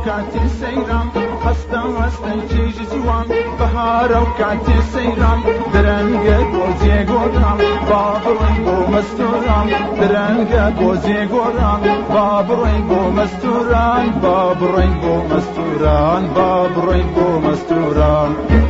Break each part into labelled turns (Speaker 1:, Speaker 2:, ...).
Speaker 1: وكاتي سيران هستا هستا جيج جوان بهارا وكاتي سيران درنگا گوزي گوران بابروي بو مستوران درنگا گوزي گوران بابروي بو مستوران بابروي بو مستوران بابروي بو مستوران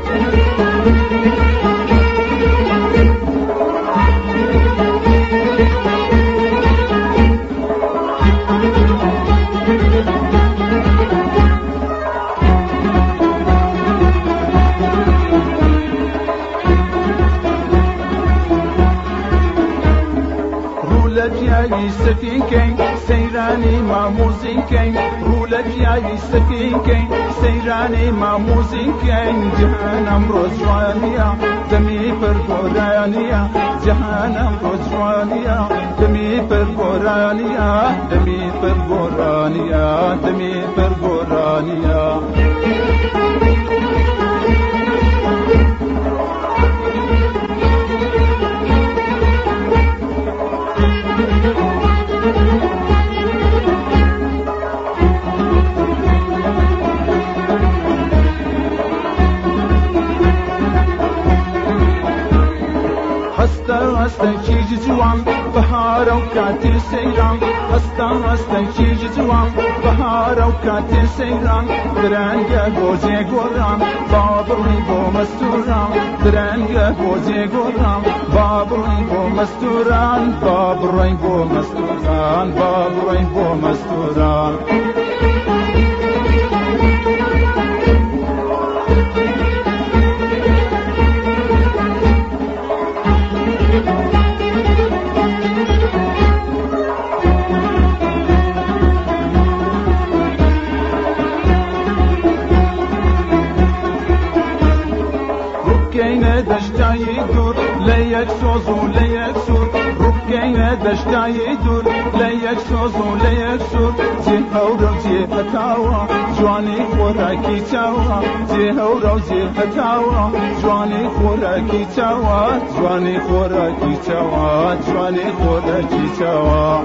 Speaker 1: رولجياي سفينكين سيراني ماموزينكين رولجياي سفينكين سيراني ماموزينكين جهنم رجوانيا دمي برقورانيا جهنم رجوانيا دمي برقورانيا دمي برقورانيا دمي برقورانيا هستا چیج جوان بهارا وكاتي سيران هستا چیج جوان بهارا وكاتي سيران درنگا گوزي گوران بابروي بو مستوران درنگا گوزي گوران بابروي بو مستوران بابروي بو مستوران بابروي بو مستوران ركينا دشتاي دور ليك سوزو ليك سور ركينا دشتاي دور ليك سوزو ليك سور زي هورو زي هتاوا جواني خوراكي تاوا زي هورو زي هتاوا جواني خوراكي تاوا جواني خوراكي تاوا جواني خوراكي تاوا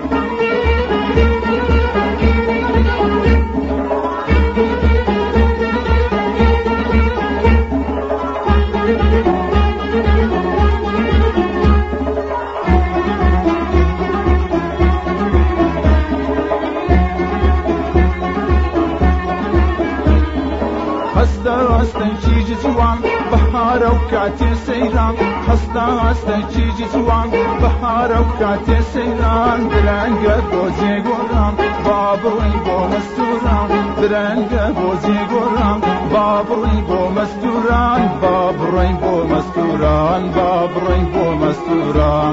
Speaker 1: هستا چیج جوان بهارا وكاتي سيران هستا چیج جوان بهارا وكاتي سيران درنگا گوزي گوران بابروي بو مستوران درنگا گوزي گوران بابروي بو مستوران بابروي بو مستوران بابروي بو مستوران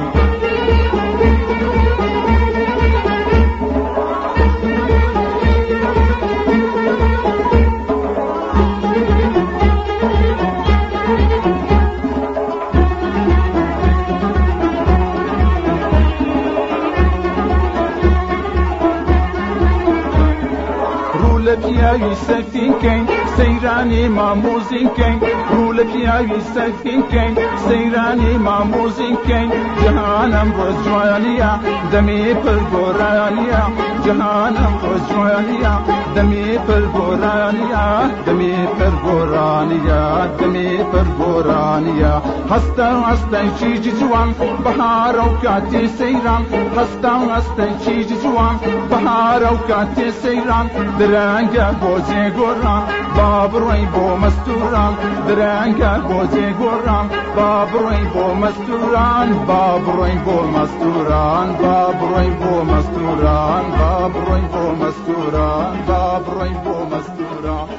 Speaker 1: رولجياي سفينكين سيراني ماموزينكين رولجياي سفينكين سيراني ماموزينكين جهنم رجوانيا دمي برقورانيا جهنم رجوانيا دمي برقورانيا دمي برقورانيا دمي برقورانيا هستا چیج جوان بهارا وكاتي سيران هستا چیج جوان بهارا وكاتي سيران درنگا گوزي گوران بابروي بو مستوران درنگا گوزي گوران بابروي بو مستوران بابروي بو مستوران بابروي بو مستوران بابروي بو مستوران بابروي بو مستوران